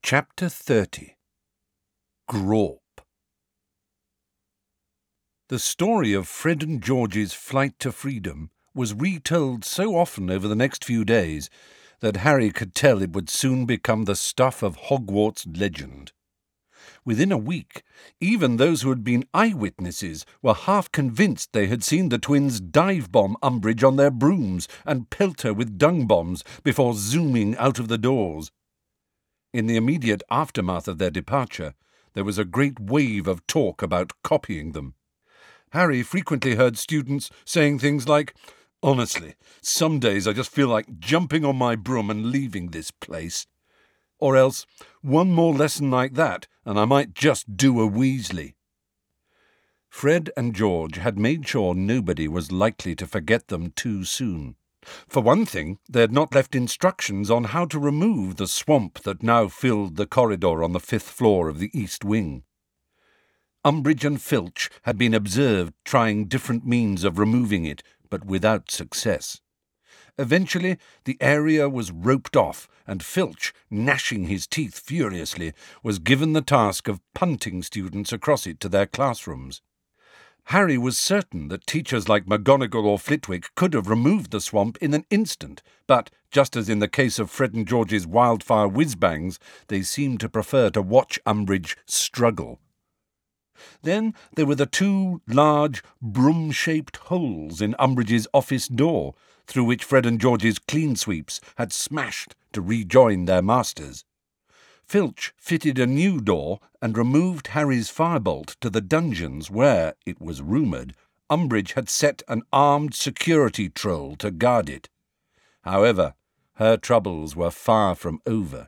Chapter 30 Grawp. The story of Fred and George's flight to freedom was retold so often over the next few days that Harry could tell it would soon become the stuff of Hogwarts legend. Within a week, even those who had been eyewitnesses were half convinced they had seen the twins dive-bomb Umbridge on their brooms and pelt her with dung bombs before zooming out of the doors. In the immediate aftermath of their departure, there was a great wave of talk about copying them. Harry frequently heard students saying things like, "Honestly, some days I just feel like jumping on my broom and leaving this place." Or else, "One more lesson like that, and I might just do a Weasley." Fred and George had made sure nobody was likely to forget them too soon. For one thing, they had not left instructions on how to remove the swamp that now filled the corridor on the 5th floor of the East Wing. Umbridge and Filch had been observed trying different means of removing it, but without success. Eventually, the area was roped off, and Filch, gnashing his teeth furiously, was given the task of punting students across it to their classrooms. Harry was certain that teachers like McGonagall or Flitwick could have removed the swamp in an instant, but, just as in the case of Fred and George's wildfire whiz-bangs, they seemed to prefer to watch Umbridge struggle. Then there were the two large, broom-shaped holes in Umbridge's office door, through which Fred and George's clean sweeps had smashed to rejoin their masters. Filch fitted a new door and removed Harry's firebolt to the dungeons where, it was rumoured, Umbridge had set an armed security troll to guard it. However, her troubles were far from over.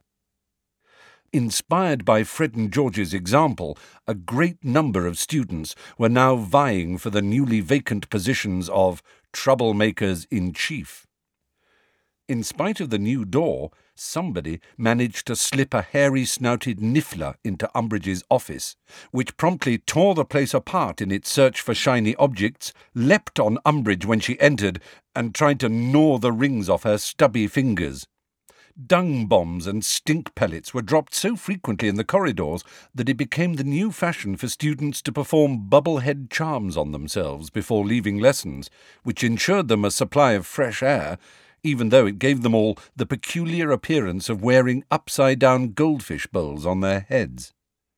Inspired by Fred and George's example, a great number of students were now vying for the newly vacant positions of troublemakers-in-chief. In spite of the new door, somebody managed to slip a hairy-snouted niffler into Umbridge's office, which promptly tore the place apart in its search for shiny objects, leapt on Umbridge when she entered, and tried to gnaw the rings off her stubby fingers. Dung bombs and stink pellets were dropped so frequently in the corridors that it became the new fashion for students to perform bubblehead charms on themselves before leaving lessons, which ensured them a supply of fresh air, even though it gave them all the peculiar appearance of wearing upside-down goldfish bowls on their heads.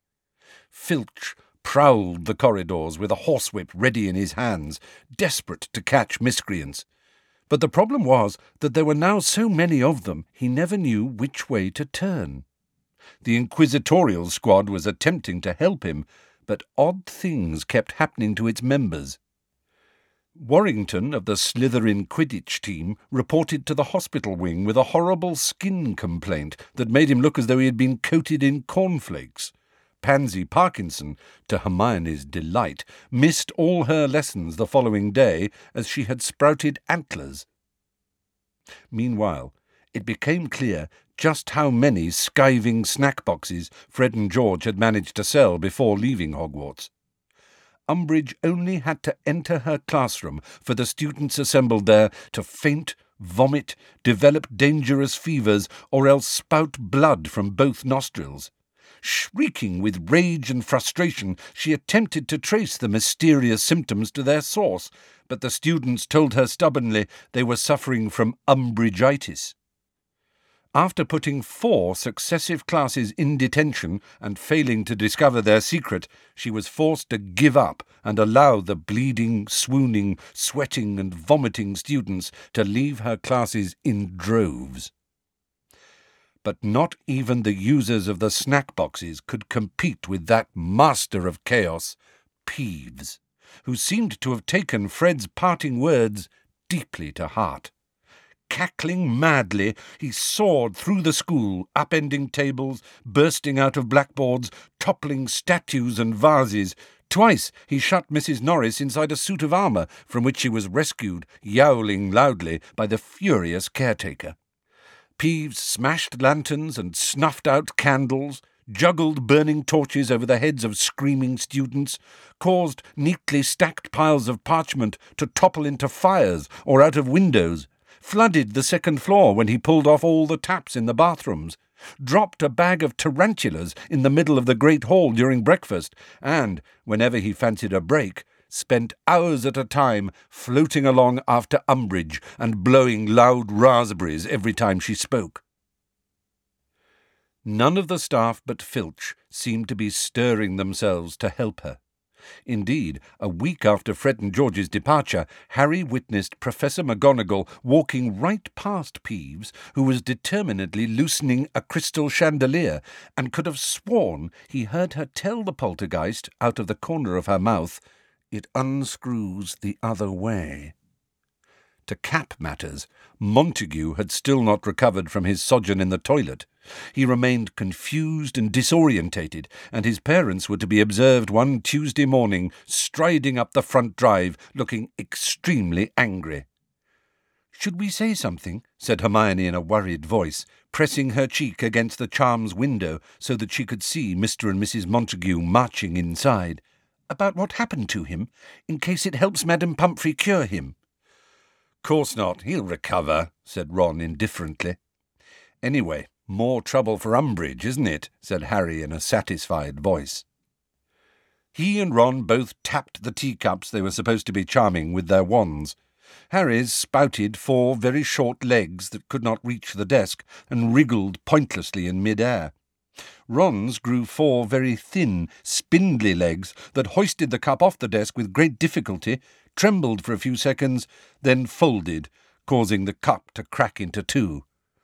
Filch prowled the corridors with a horsewhip ready in his hands, desperate to catch miscreants. But the problem was that there were now so many of them he never knew which way to turn. The inquisitorial squad was attempting to help him, but odd things kept happening to its members. Warrington of the Slytherin Quidditch team reported to the hospital wing with a horrible skin complaint that made him look as though he had been coated in cornflakes. Pansy Parkinson, to Hermione's delight, missed all her lessons the following day as she had sprouted antlers. Meanwhile, it became clear just how many skiving snack boxes Fred and George had managed to sell before leaving Hogwarts. Umbridge only had to enter her classroom for the students assembled there to faint, vomit, develop dangerous fevers, or else spout blood from both nostrils. Shrieking with rage and frustration, she attempted to trace the mysterious symptoms to their source, but the students told her stubbornly they were suffering from Umbridgitis. After putting 4 successive classes in detention and failing to discover their secret, she was forced to give up and allow the bleeding, swooning, sweating and vomiting students to leave her classes in droves. But not even the users of the snack boxes could compete with that master of chaos, Peeves, who seemed to have taken Fred's parting words deeply to heart. Cackling madly, he soared through the school, upending tables, bursting out of blackboards, toppling statues and vases. Twice he shut Mrs. Norris inside a suit of armour, from which she was rescued, yowling loudly, by the furious caretaker. Peeves smashed lanterns and snuffed out candles, juggled burning torches over the heads of screaming students, caused neatly stacked piles of parchment to topple into fires or out of windows, flooded the 2nd floor when he pulled off all the taps in the bathrooms, dropped a bag of tarantulas in the middle of the great hall during breakfast, and, whenever he fancied a break, spent hours at a time floating along after Umbridge and blowing loud raspberries every time she spoke. None of the staff but Filch seemed to be stirring themselves to help her. Indeed, a week after Fred and George's departure, Harry witnessed Professor McGonagall walking right past Peeves, who was determinedly loosening a crystal chandelier, and could have sworn he heard her tell the poltergeist, out of the corner of her mouth, "It unscrews the other way." To cap matters, Montague had still not recovered from his sojourn in the toilet. He remained confused and disorientated, and his parents were to be observed one Tuesday morning striding up the front drive, looking extremely angry. "Should we say something?" said Hermione in a worried voice, pressing her cheek against the Charms window so that she could see Mr. and Mrs. Montague marching inside. "About what happened to him, in case it helps Madame Pumphrey cure him." "Course not. He'll recover," said Ron indifferently. "Anyway, more trouble for Umbridge, isn't it?" said Harry in a satisfied voice. He and Ron both tapped the teacups they were supposed to be charming with their wands. Harry's spouted 4 very short legs that could not reach the desk and wriggled pointlessly in mid-air. Ron's grew 4 very thin, spindly legs that hoisted the cup off the desk with great difficulty, trembled for a few seconds, then folded, causing the cup to crack into 2.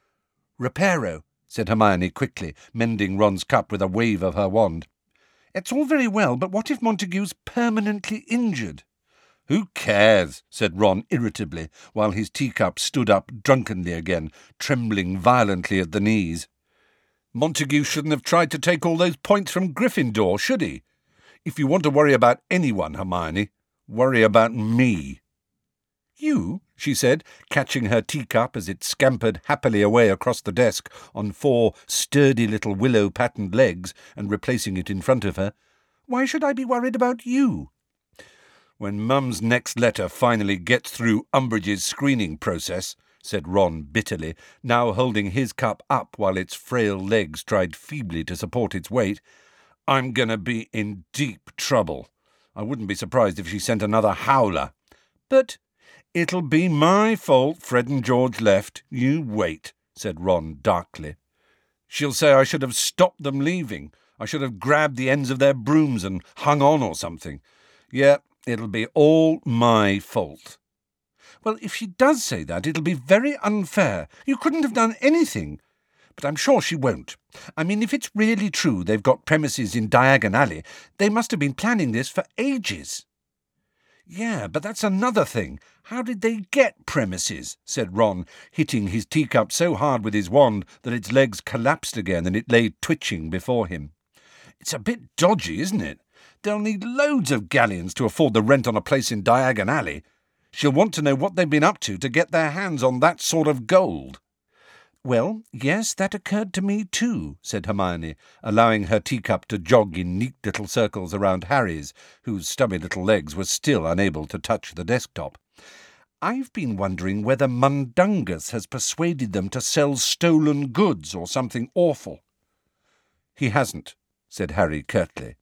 "Reparo," said Hermione quickly, mending Ron's cup with a wave of her wand. "It's all very well, but what if Montague's permanently injured?" "Who cares?" said Ron irritably, while his teacup stood up drunkenly again, trembling violently at the knees. "Montague shouldn't have tried to take all those points from Gryffindor, should he? If you want to worry about anyone, Hermione, worry about me." "You?" she said, catching her teacup as it scampered happily away across the desk on 4 sturdy little willow-patterned legs and replacing it in front of her. "Why should I be worried about you?" "When Mum's next letter finally gets through Umbridge's screening process," said Ron bitterly, now holding his cup up while its frail legs tried feebly to support its weight, "I'm going to be in deep trouble. I wouldn't be surprised if she sent another howler. But it'll be my fault Fred and George left. You wait," said Ron darkly. "She'll say I should have stopped them leaving. I should have grabbed the ends of their brooms and hung on or something. Yeah, it'll be all my fault." "Well, if she does say that, it'll be very unfair. You couldn't have done anything. But I'm sure she won't. I mean, if it's really true they've got premises in Diagon Alley, they must have been planning this for ages." "Yeah, but that's another thing. How did they get premises?" said Ron, hitting his teacup so hard with his wand that its legs collapsed again and it lay twitching before him. "It's a bit dodgy, isn't it? They'll need loads of galleons to afford the rent on a place in Diagon Alley. She'll want to know what they've been up to get their hands on that sort of gold." "Well, yes, that occurred to me too," said Hermione, allowing her teacup to jog in neat little circles around Harry's, whose stubby little legs were still unable to touch the desktop. "I've been wondering whether Mundungus has persuaded them to sell stolen goods or something awful." "He hasn't," said Harry curtly.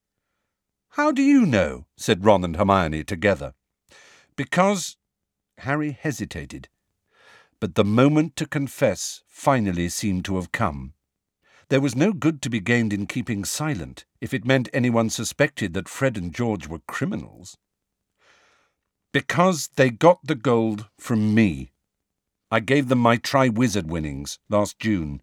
"How do you know?" said Ron and Hermione together. "Because—" Harry hesitated. But the moment to confess finally seemed to have come. There was no good to be gained in keeping silent if it meant anyone suspected that Fred and George were criminals. "Because they got the gold from me. I gave them my Triwizard winnings last June."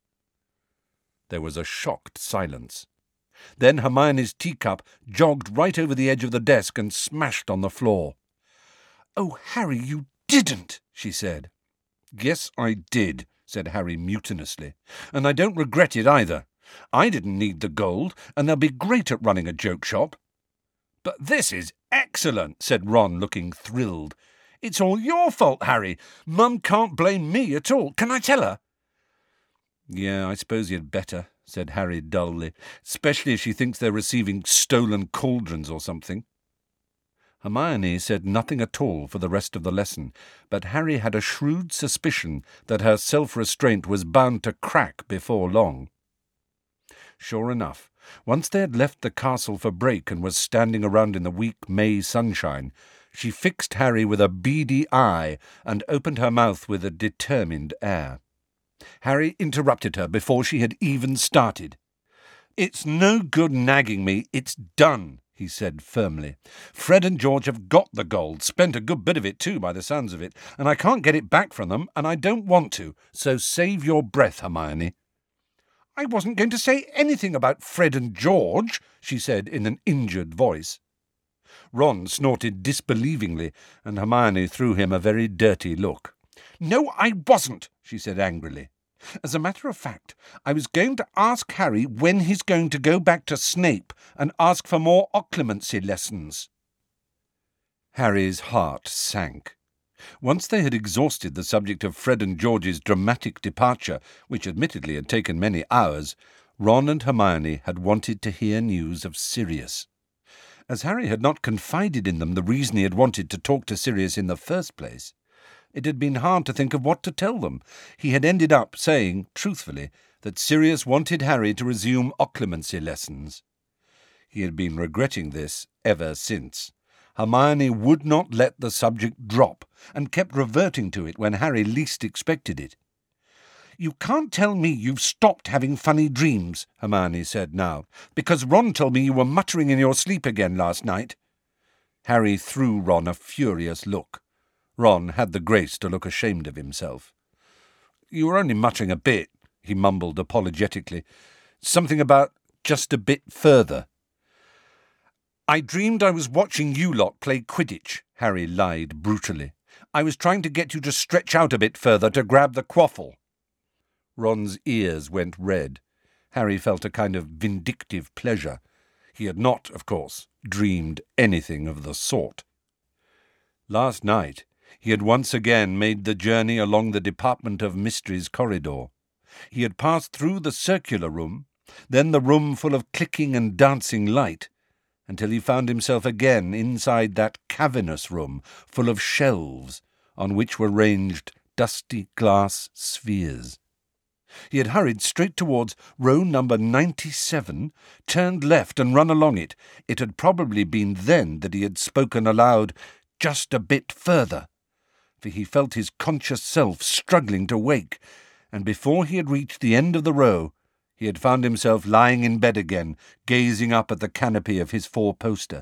There was a shocked silence. Then Hermione's teacup jogged right over the edge of the desk and smashed on the floor. "Oh, Harry, you didn't," she said. "Yes, I did," said Harry mutinously, "and I don't regret it either. I didn't need the gold, and they'll be great at running a joke shop." "But this is excellent," said Ron, looking thrilled. "It's all your fault, Harry. Mum can't blame me at all. Can I tell her?" "Yeah, I suppose you'd better," said Harry dully, "especially if she thinks they're receiving stolen cauldrons or something." Hermione said nothing at all for the rest of the lesson, but Harry had a shrewd suspicion that her self-restraint was bound to crack before long. Sure enough, once they had left the castle for break and was standing around in the weak May sunshine, she fixed Harry with a beady eye and opened her mouth with a determined air. Harry interrupted her before she had even started. "It's no good nagging me, it's done," he said firmly. "Fred and George have got the gold, spent a good bit of it too by the sounds of it, and I can't get it back from them, and I don't want to, so save your breath, Hermione." "I wasn't going to say anything about Fred and George," she said in an injured voice. Ron snorted disbelievingly, and Hermione threw him a very dirty look. "No, I wasn't," she said angrily. "As a matter of fact, I was going to ask Harry when he's going to go back to Snape and ask for more occlumency lessons." Harry's heart sank. Once they had exhausted the subject of Fred and George's dramatic departure, which admittedly had taken many hours, Ron and Hermione had wanted to hear news of Sirius. As Harry had not confided in them the reason he had wanted to talk to Sirius in the first place, it had been hard to think of what to tell them. He had ended up saying, truthfully, that Sirius wanted Harry to resume occlumency lessons. He had been regretting this ever since. Hermione would not let the subject drop, and kept reverting to it when Harry least expected it. "You can't tell me you've stopped having funny dreams," Hermione said now, "because Ron told me you were muttering in your sleep again last night." Harry threw Ron a furious look. Ron had the grace to look ashamed of himself. "You were only muttering a bit," he mumbled apologetically. "Something about just a bit further." "I dreamed I was watching you lot play Quidditch," Harry lied brutally. "I was trying to get you to stretch out a bit further to grab the quaffle." Ron's ears went red. Harry felt a kind of vindictive pleasure. He had not, of course, dreamed anything of the sort. Last night he had once again made the journey along the Department of Mysteries corridor. He had passed through the circular room, then the room full of clicking and dancing light, until he found himself again inside that cavernous room full of shelves on which were ranged dusty glass spheres. He had hurried straight towards row number 97, turned left and run along it. It had probably been then that he had spoken aloud, "Just a bit further," for he felt his conscious self struggling to wake, and before he had reached the end of the row, he had found himself lying in bed again, gazing up at the canopy of his four-poster.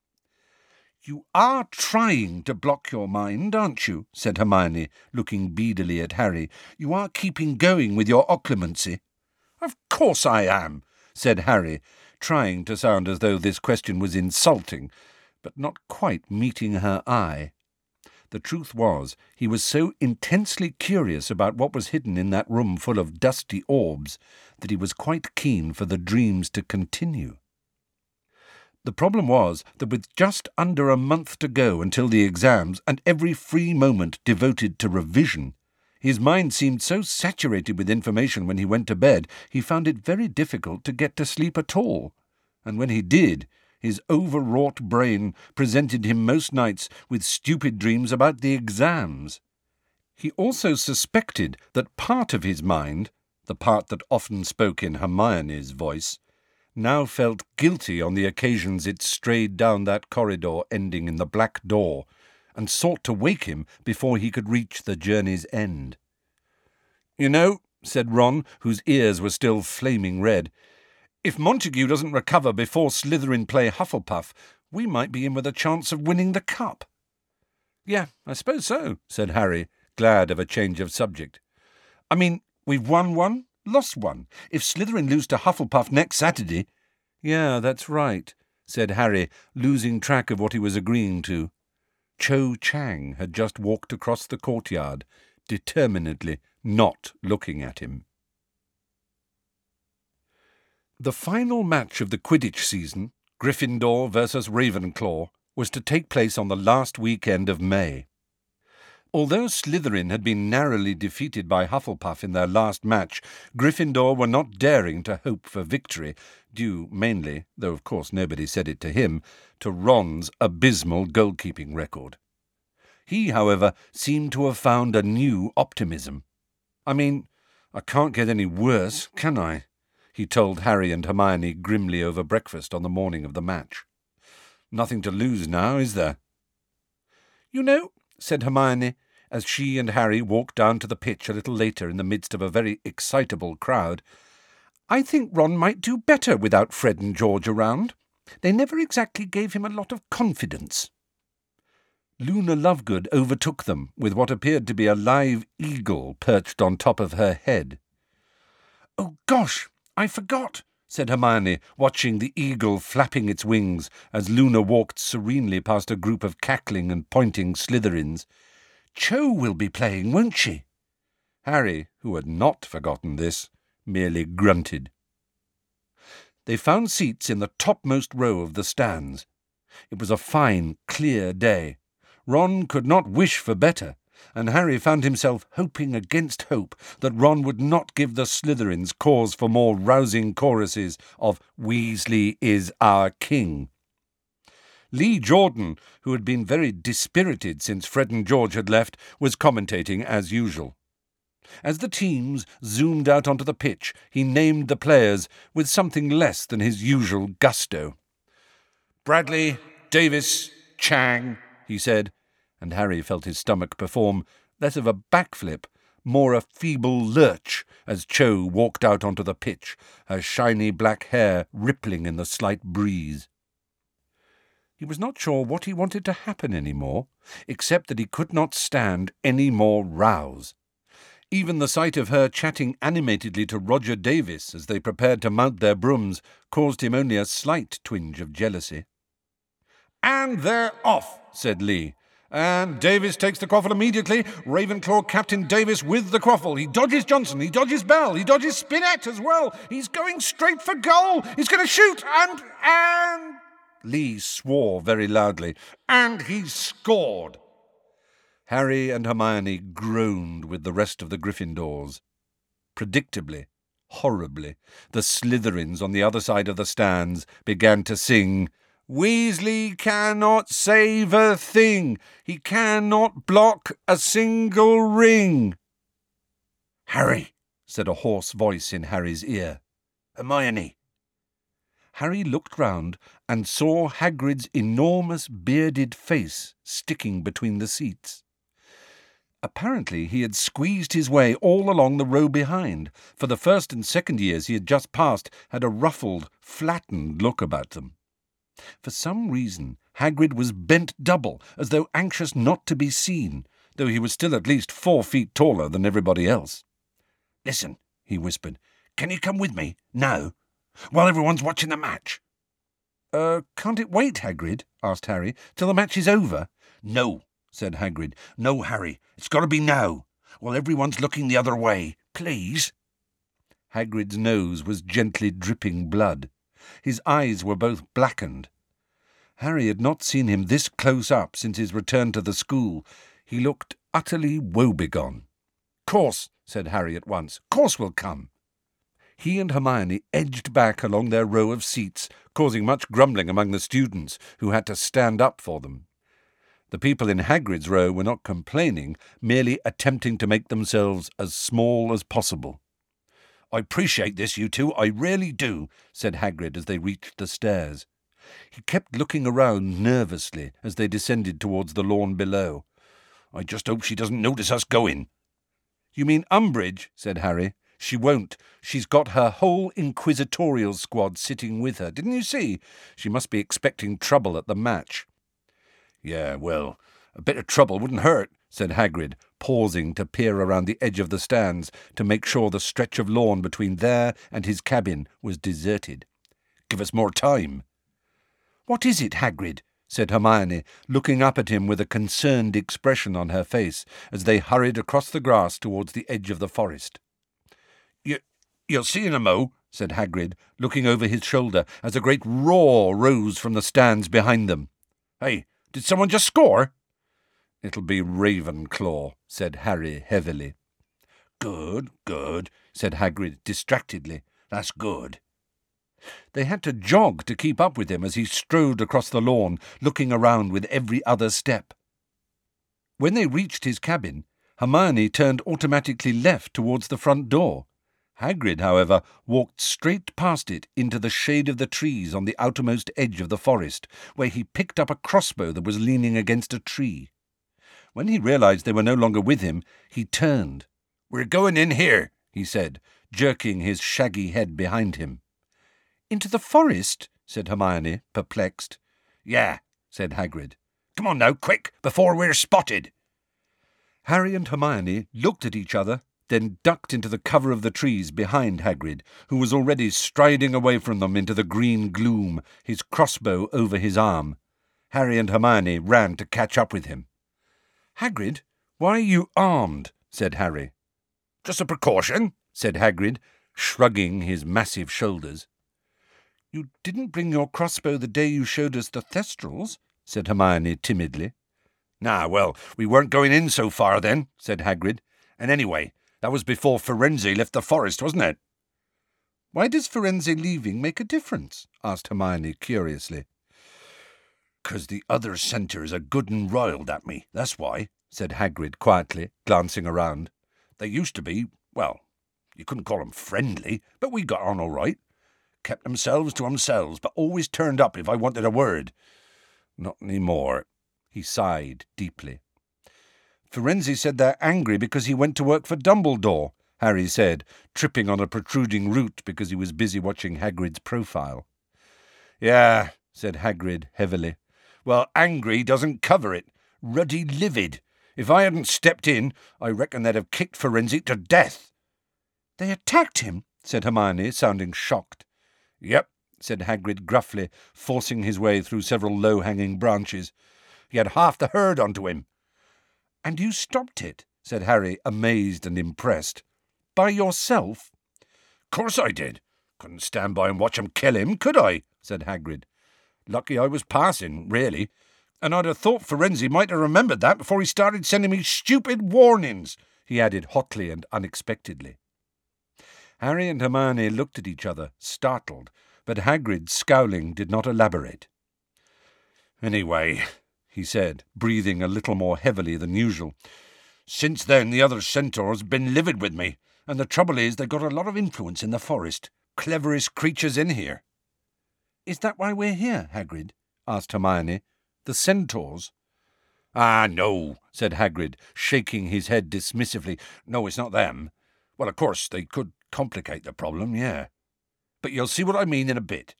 "You are trying to block your mind, aren't you?" said Hermione, looking beadily at Harry. "You are keeping going with your occlumency." "Of course I am," said Harry, trying to sound as though this question was insulting, but not quite meeting her eye. The truth was, he was so intensely curious about what was hidden in that room full of dusty orbs that he was quite keen for the dreams to continue. The problem was that with just under a month to go until the exams and every free moment devoted to revision, his mind seemed so saturated with information when he went to bed he found it very difficult to get to sleep at all, and when he did, his overwrought brain presented him most nights with stupid dreams about the exams. He also suspected that part of his mind, the part that often spoke in Hermione's voice, now felt guilty on the occasions it strayed down that corridor ending in the black door, and sought to wake him before he could reach the journey's end. "You know," said Ron, whose ears were still flaming red, "if Montague doesn't recover before Slytherin play Hufflepuff, we might be in with a chance of winning the cup." "Yeah, I suppose so," said Harry, glad of a change of subject. "I mean, we've won one, lost one. If Slytherin lose to Hufflepuff next Saturday—" "Yeah, that's right," said Harry, losing track of what he was agreeing to. Cho Chang had just walked across the courtyard, determinedly not looking at him. The final match of the Quidditch season, Gryffindor versus Ravenclaw, was to take place on the last weekend of May. Although Slytherin had been narrowly defeated by Hufflepuff in their last match, Gryffindor were not daring to hope for victory, due mainly, though of course nobody said it to him, to Ron's abysmal goalkeeping record. He, however, seemed to have found a new optimism. "I mean, I can't get any worse, can I?" he told Harry and Hermione grimly over breakfast on the morning of the match. "Nothing to lose now, is there?" "You know," said Hermione, as she and Harry walked down to the pitch a little later in the midst of a very excitable crowd, "I think Ron might do better without Fred and George around. They never exactly gave him a lot of confidence." Luna Lovegood overtook them with what appeared to be a live eagle perched on top of her head. "Oh, gosh, I forgot," said Hermione, watching the eagle flapping its wings as Luna walked serenely past a group of cackling and pointing Slytherins. "Cho will be playing, won't she?" Harry, who had not forgotten this, merely grunted. They found seats in the topmost row of the stands. It was a fine, clear day. Ron could not wish for better, and Harry found himself hoping against hope that Ron would not give the Slytherins cause for more rousing choruses of "Weasley is our king." Lee Jordan, who had been very dispirited since Fred and George had left, was commentating as usual. As the teams zoomed out onto the pitch, he named the players with something less than his usual gusto. "Bradley, Davis, Chang," he said, and Harry felt his stomach perform less of a backflip, more a feeble lurch, as Cho walked out onto the pitch, her shiny black hair rippling in the slight breeze. He was not sure what he wanted to happen any more, except that he could not stand any more rows. Even the sight of her chatting animatedly to Roger Davis as they prepared to mount their brooms caused him only a slight twinge of jealousy. "And they're off," said Lee. "And Davis takes the quaffle immediately. Ravenclaw Captain Davis with the quaffle. He dodges Johnson, he dodges Bell, he dodges Spinett as well. He's going straight for goal. He's going to shoot, and... Lee swore very loudly. "And he's scored." Harry and Hermione groaned with the rest of the Gryffindors. Predictably, horribly, the Slytherins on the other side of the stands began to sing, "Weasley cannot save a thing. He cannot block a single ring." "Harry," said a hoarse voice in Harry's ear. "Hermione." Harry looked round and saw Hagrid's enormous bearded face sticking between the seats. Apparently he had squeezed his way all along the row behind, for the first and second years he had just passed had a ruffled, flattened look about them. For some reason Hagrid was bent double, as though anxious not to be seen, though he was still at least 4 feet taller than everybody else. "Listen," he whispered, "can you come with me, now, while everyone's watching the match?" Can't it wait, Hagrid?" asked Harry, "till the match is over?" "No," said Hagrid. "No, Harry, it's got to be now, while everyone's looking the other way. Please." Hagrid's nose was gently dripping blood. His eyes were both blackened. Harry had not seen him this close up since his return to the school. He looked utterly woebegone. "Course," said Harry at once. "Course we'll come." He and Hermione edged back along their row of seats, causing much grumbling among the students, who had to stand up for them. The people in Hagrid's row were not complaining, merely attempting to make themselves as small as possible. "I appreciate this, you two, I really do," said Hagrid as they reached the stairs. He kept looking around nervously as they descended towards the lawn below. "I just hope she doesn't notice us going." "You mean Umbridge?" said Harry. "She won't. She's got her whole inquisitorial squad sitting with her. Didn't you see? She must be expecting trouble at the match." "Yeah, well, a bit of trouble wouldn't hurt," said Hagrid, pausing to peer around the edge of the stands to make sure the stretch of lawn between there and his cabin was deserted. "Give us more time." "What is it, Hagrid?" said Hermione, looking up at him with a concerned expression on her face as they hurried across the grass towards the edge of the forest. You'll see in a mo," said Hagrid, looking over his shoulder as a great roar rose from the stands behind them. "Hey, did someone just score?" "It'll be Ravenclaw," said Harry heavily. "Good, good," said Hagrid distractedly. "That's good." They had to jog to keep up with him as he strode across the lawn, looking around with every other step. When they reached his cabin, Hermione turned automatically left towards the front door. Hagrid, however, walked straight past it into the shade of the trees on the outermost edge of the forest, where he picked up a crossbow that was leaning against a tree. When he realized they were no longer with him, he turned. "We're going in here," he said, jerking his shaggy head behind him. "Into the forest?" said Hermione, perplexed. "Yeah," said Hagrid. "Come on now, quick, before we're spotted." Harry and Hermione looked at each other, then ducked into the cover of the trees behind Hagrid, who was already striding away from them into the green gloom, his crossbow over his arm. Harry and Hermione ran to catch up with him. "Hagrid, why are you armed?" said Harry. "Just a precaution," said Hagrid, shrugging his massive shoulders. "You didn't bring your crossbow the day you showed us the Thestrals," said Hermione timidly. Well, we weren't going in so far then," said Hagrid. "And anyway, that was before Firenze left the forest, wasn't it?" "Why does Firenze leaving make a difference?" asked Hermione curiously. "'Cause the other centaurs are good and riled at me, that's why," said Hagrid quietly, glancing around. "They used to be, well, you couldn't call 'em friendly, but we got on all right. Kept themselves to themselves, but always turned up if I wanted a word. Not any more." He sighed deeply. "Firenze said they're angry because he went to work for Dumbledore," Harry said, tripping on a protruding root because he was busy watching Hagrid's profile. "Yeah," said Hagrid heavily. "Well, angry doesn't cover it. Ruddy livid. If I hadn't stepped in, I reckon they'd have kicked Firenze to death." "They attacked him?" said Hermione, sounding shocked. "Yep," said Hagrid gruffly, forcing his way through several low-hanging branches. "He had half the herd onto him." "And you stopped it?" said Harry, amazed and impressed. "By yourself?" "Course I did. Couldn't stand by and watch 'em kill him, could I?" said Hagrid. "Lucky I was passing, really. And I'd have thought Firenze might have remembered that before he started sending me stupid warnings," he added hotly and unexpectedly. Harry and Hermione looked at each other, startled, but Hagrid, scowling, did not elaborate. "Anyway," he said, breathing a little more heavily than usual, "since then the other centaurs have been livid with me, and the trouble is they've got a lot of influence in the forest. Cleverest creatures in here." "Is that why we're here, Hagrid?" asked Hermione. "The centaurs?" "Ah, no," said Hagrid, shaking his head dismissively. "No, it's not them. Well, of course, they could complicate the problem, yeah. But you'll see what I mean in a bit."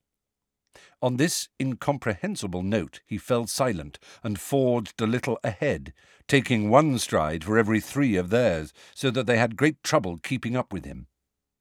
On this incomprehensible note he fell silent and forged a little ahead, taking one stride for every 3 of theirs, so that they had great trouble keeping up with him.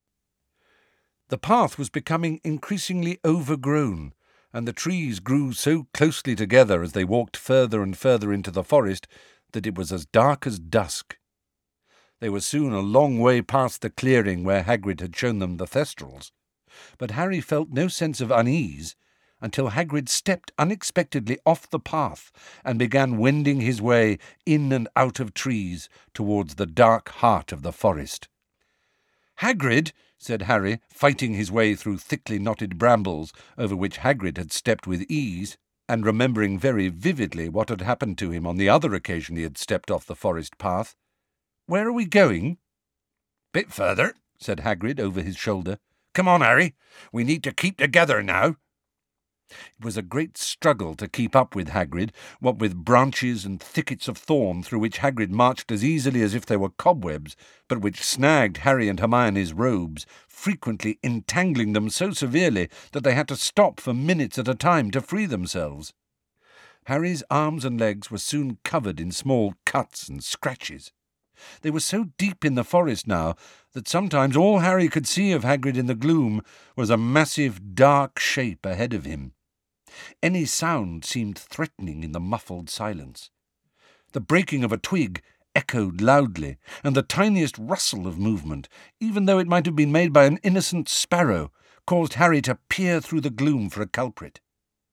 The path was becoming increasingly overgrown, and the trees grew so closely together as they walked further and further into the forest that it was as dark as dusk. They were soon a long way past the clearing where Hagrid had shown them the Thestrals, but Harry felt no sense of unease until Hagrid stepped unexpectedly off the path and began wending his way in and out of trees towards the dark heart of the forest. "Hagrid," said Harry, fighting his way through thickly knotted brambles over which Hagrid had stepped with ease, and remembering very vividly what had happened to him on the other occasion he had stepped off the forest path. "Where are we going?" "Bit further," said Hagrid over his shoulder. "Come on, Harry. We need to keep together now." It was a great struggle to keep up with Hagrid, what with branches and thickets of thorn through which Hagrid marched as easily as if they were cobwebs, but which snagged Harry and Hermione's robes, frequently entangling them so severely that they had to stop for minutes at a time to free themselves. Harry's arms and legs were soon covered in small cuts and scratches. They were so deep in the forest now that sometimes all Harry could see of Hagrid in the gloom was a massive dark shape ahead of him. Any sound seemed threatening in the muffled silence. The breaking of a twig echoed loudly, and the tiniest rustle of movement, even though it might have been made by an innocent sparrow, caused Harry to peer through the gloom for a culprit.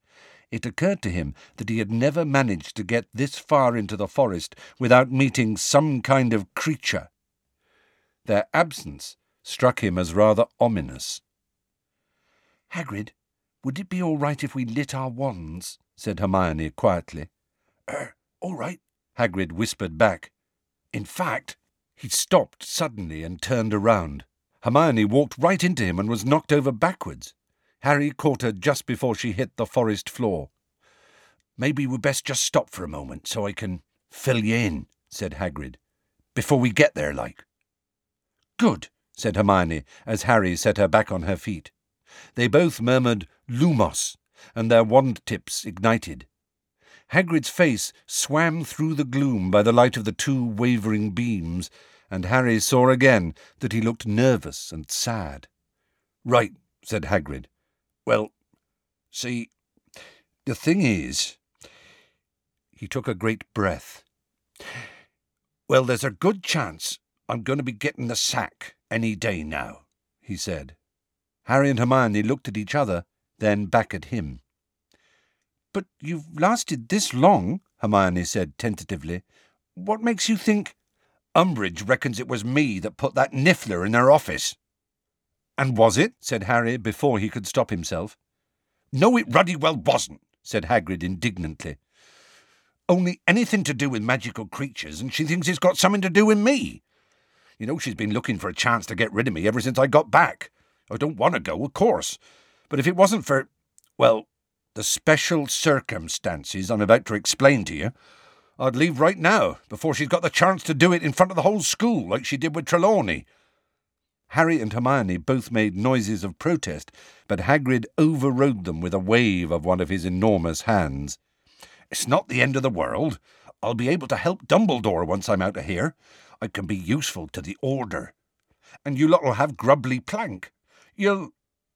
It occurred to him that he had never managed to get this far into the forest without meeting some kind of creature. Their absence struck him as rather ominous. "Hagrid, would it be all right if we lit our wands?" said Hermione quietly. All right," Hagrid whispered back. In fact, he stopped suddenly and turned around. Hermione walked right into him and was knocked over backwards. Harry caught her just before she hit the forest floor. "Maybe we'd best just stop for a moment so I can fill you in," said Hagrid. "Before we get there, like." "Good," said Hermione, as Harry set her back on her feet. They both murmured "Lumos," and their wand tips ignited. Hagrid's face swam through the gloom by the light of the two wavering beams, and Harry saw again that he looked nervous and sad. "Right," said Hagrid. "Well, see, the thing is—" He took a great breath. "Well, there's a good chance I'm going to be getting the sack any day now," he said. Harry and Hermione looked at each other, then back at him. "But you've lasted this long," Hermione said tentatively. "What makes you think—" "Umbridge reckons it was me that put that niffler in her office." "And was it?" said Harry before he could stop himself. "No, it ruddy well wasn't," said Hagrid indignantly. "Only anything to do with magical creatures, and she thinks it's got something to do with me. You know, she's been looking for a chance to get rid of me ever since I got back. I don't want to go, of course, but if it wasn't for, well, the special circumstances I'm about to explain to you, I'd leave right now, before she's got the chance to do it in front of the whole school, like she did with Trelawney." Harry and Hermione both made noises of protest, but Hagrid overrode them with a wave of one of his enormous hands. "It's not the end of the world. I'll be able to help Dumbledore once I'm out of here. I can be useful to the Order. And you lot'll have Grubbly Plank. You'll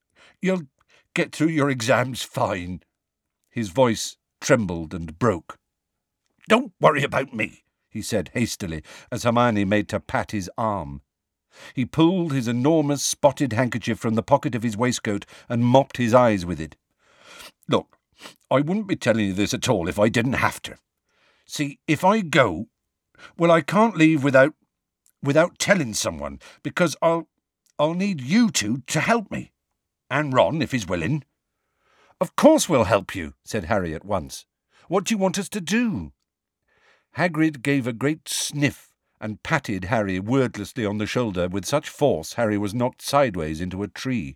get through your exams fine." His voice trembled and broke. "Don't worry about me," he said hastily, as Hermione made to pat his arm. He pulled his enormous spotted handkerchief from the pocket of his waistcoat and mopped his eyes with it. "Look, I wouldn't be telling you this at all if I didn't have to. See, if I go, well, I can't leave without telling someone, because I'll need you two to help me. And Ron, if he's willing." "Of course we'll help you," said Harry at once. "What do you want us to do?" Hagrid gave a great sniff and patted Harry wordlessly on the shoulder with such force Harry was knocked sideways into a tree.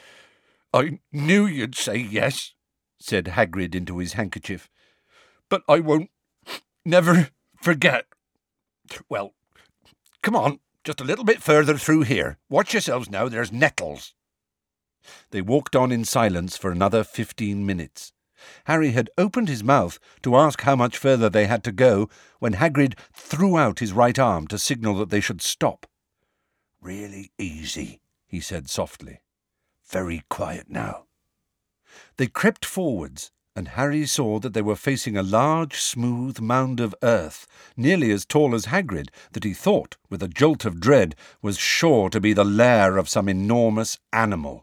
"I knew you'd say yes," said Hagrid into his handkerchief. "But I won't never forget. Well, come on, just a little bit further through here. Watch yourselves now, there's nettles." They walked on in silence for another 15 minutes. Harry had opened his mouth to ask how much further they had to go when Hagrid threw out his right arm to signal that they should stop. "Really easy," he said softly. "Very quiet now." They crept forwards, and Harry saw that they were facing a large, smooth mound of earth, nearly as tall as Hagrid, that he thought, with a jolt of dread, was sure to be the lair of some enormous animal.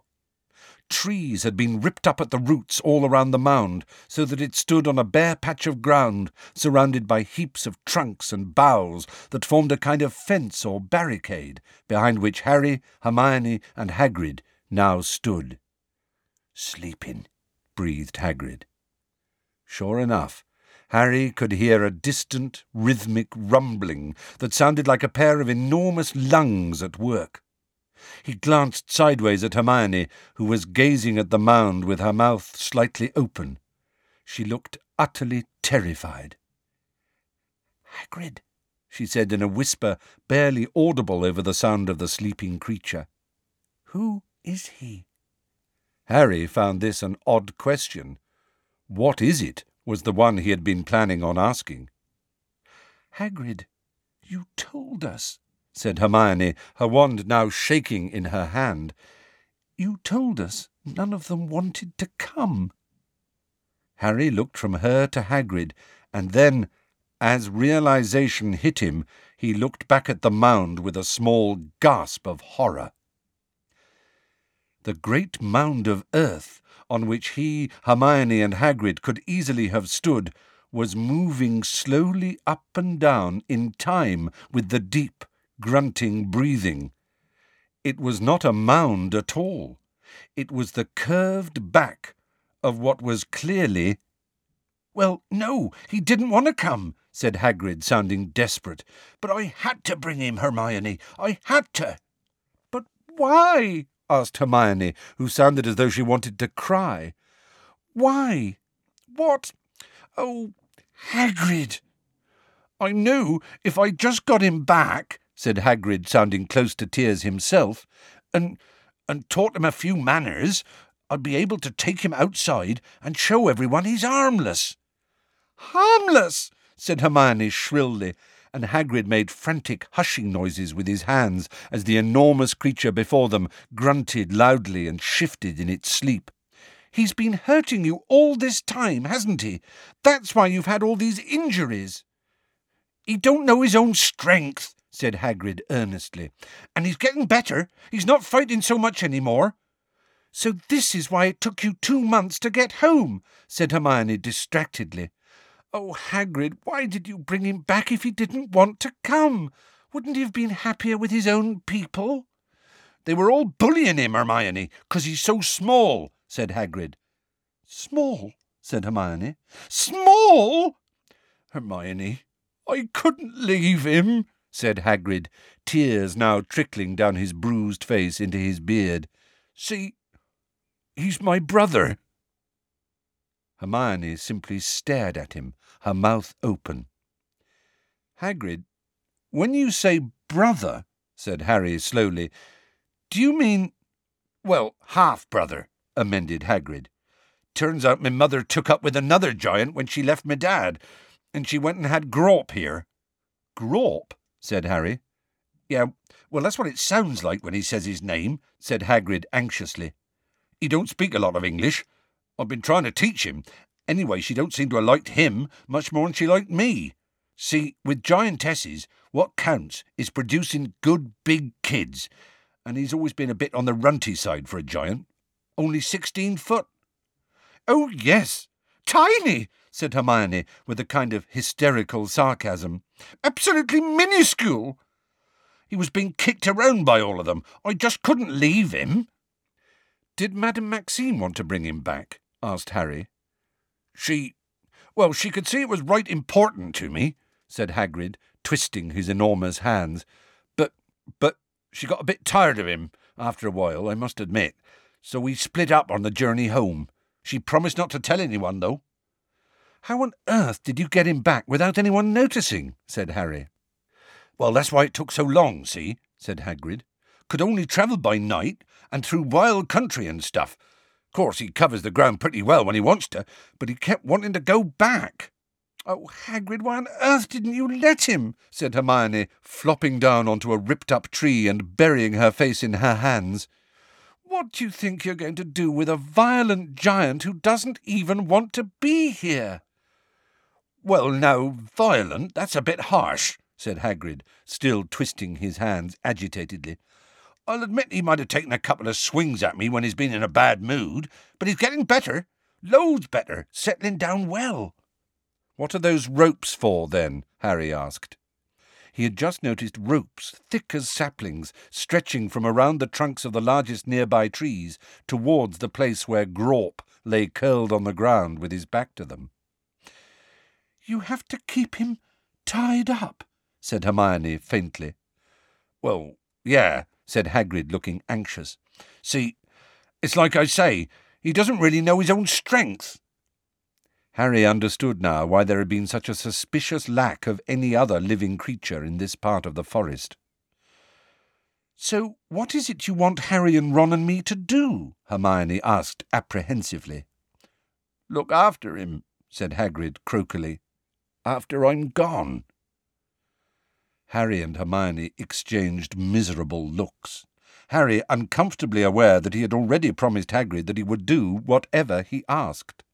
Trees had been ripped up at the roots all around the mound, so that it stood on a bare patch of ground, surrounded by heaps of trunks and boughs that formed a kind of fence or barricade, behind which Harry, Hermione, and Hagrid now stood. "Sleeping," breathed Hagrid. Sure enough, Harry could hear a distant, rhythmic rumbling that sounded like a pair of enormous lungs at work. He glanced sideways at Hermione, who was gazing at the mound with her mouth slightly open. She looked utterly terrified. "Hagrid," she said in a whisper barely audible over the sound of the sleeping creature. "Who is he?" Harry found this an odd question. "What is it?" was the one he had been planning on asking. "Hagrid, you told us," said Hermione, her wand now shaking in her hand. "You told us none of them wanted to come." Harry looked from her to Hagrid, and then, as realization hit him, he looked back at the mound with a small gasp of horror. The great mound of earth, on which he, Hermione and Hagrid could easily have stood, was moving slowly up and down in time with the deep, grunting breathing. It was not a mound at all. It was the curved back of what was clearly— "Well, no, he didn't want to come," said Hagrid, sounding desperate. "But I had to bring him, Hermione. I had to." "But why?" asked Hermione, who sounded as though she wanted to cry. "Why? What? Oh, Hagrid." "I knew if I just got him back," said Hagrid, sounding close to tears himself, and taught him a few manners, I'd be able to take him outside and show everyone he's harmless." "Harmless!" said Hermione shrilly, and Hagrid made frantic hushing noises with his hands as the enormous creature before them grunted loudly and shifted in its sleep. "He's been hurting you all this time, hasn't he? That's why you've had all these injuries." "He don't know his own strength," said Hagrid earnestly. "And he's getting better. He's not fighting so much any more." "So this is why it took you 2 months to get home," said Hermione distractedly. "Oh, Hagrid, why did you bring him back if he didn't want to come? Wouldn't he have been happier with his own people?" "They were all bullying him, Hermione, 'cause he's so small," said Hagrid. "Small?" said Hermione. "Small?" "Hermione, I couldn't leave him," said Hagrid, tears now trickling down his bruised face into his beard. "See, he's my brother." Hermione simply stared at him, her mouth open. "Hagrid, when you say brother," said Harry slowly, "do you mean—" "Well, half-brother," amended Hagrid. "Turns out my mother took up with another giant when she left my dad, and she went and had Grawp here." "Grawp?" said Harry. "Yeah, well, that's what it sounds like when he says his name," said Hagrid anxiously. "He don't speak a lot of English. I've been trying to teach him. Anyway, she don't seem to have liked him much more than she liked me. See, with giantesses, what counts is producing good big kids, and he's always been a bit on the runty side for a giant. Only 16 foot. "Oh, yes, tiny," said Hermione with a kind of hysterical sarcasm. "Absolutely minuscule. He was being kicked around by all of them. I just couldn't leave him." "Did Madame Maxime want to bring him back?" asked Harry. She could see it was right important to me," said Hagrid, twisting his enormous hands. But she got a bit tired of him after a while, I must admit, so we split up on the journey home. She promised not to tell anyone, though." "How on earth did you get him back without anyone noticing?" said Harry. "Well, that's why it took so long, see," said Hagrid. "Could only travel by night and through wild country and stuff. Of course, he covers the ground pretty well when he wants to, but he kept wanting to go back." "Oh, Hagrid, why on earth didn't you let him?" said Hermione, flopping down onto a ripped-up tree and burying her face in her hands. "What do you think you're going to do with a violent giant who doesn't even want to be here?" "Well, now, violent, that's a bit harsh," said Hagrid, still twisting his hands agitatedly. "I'll admit he might have taken a couple of swings at me when he's been in a bad mood, but he's getting better, loads better, settling down well." "What are those ropes for, then?" Harry asked. He had just noticed ropes, thick as saplings, stretching from around the trunks of the largest nearby trees towards the place where Grawp lay curled on the ground with his back to them. "You have to keep him tied up," said Hermione faintly. "Well, yeah," said Hagrid, looking anxious. "See, it's like I say, he doesn't really know his own strength." Harry understood now why there had been such a suspicious lack of any other living creature in this part of the forest. "So what is it you want Harry and Ron and me to do?" Hermione asked apprehensively. "Look after him," said Hagrid crokily, "after I'm gone." Harry and Hermione exchanged miserable looks, Harry uncomfortably aware that he had already promised Hagrid that he would do whatever he asked.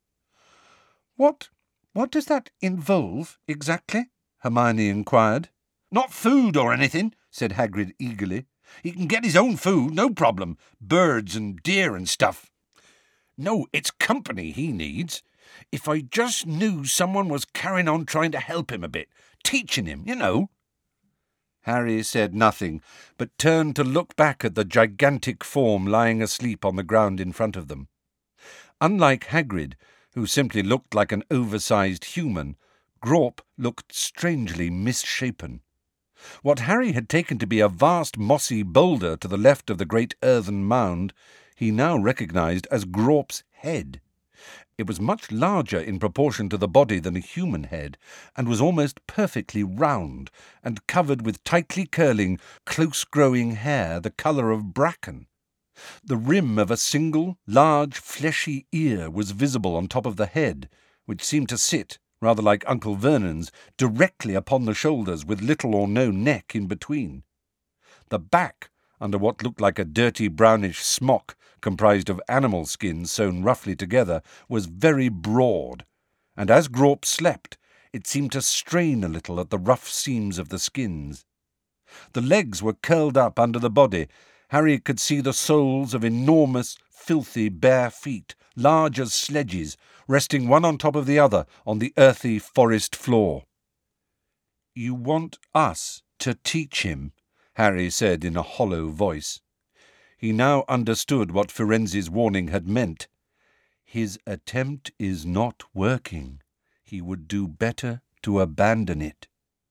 What does that involve, exactly?" Hermione inquired. "Not food or anything," said Hagrid eagerly. "He can get his own food, no problem. Birds and deer and stuff." No, it's company he needs. If I just knew someone was carrying on trying to help him a bit, teaching him, you know." Harry said nothing, but turned to look back at the gigantic form lying asleep on the ground in front of them. Unlike Hagrid, who simply looked like an oversized human, Grawp looked strangely misshapen. What Harry had taken to be a vast mossy boulder to the left of the great earthen mound, he now recognized as Grawp's head. It was much larger in proportion to the body than a human head, and was almost perfectly round, and covered with tightly curling, close-growing hair the colour of bracken. The rim of a single, large, fleshy ear was visible on top of the head, which seemed to sit, rather like Uncle Vernon's, directly upon the shoulders with little or no neck in between. The back, under what looked like a dirty brownish smock comprised of animal skins sewn roughly together, was very broad, and as Grawp slept, it seemed to strain a little at the rough seams of the skins. The legs were curled up under the body. Harry could see the soles of enormous, filthy, bare feet, large as sledges, resting one on top of the other on the earthy forest floor. "You want us to teach him," Harry said in a hollow voice. He now understood what Firenze's warning had meant. His attempt is not working. He would do better to abandon it.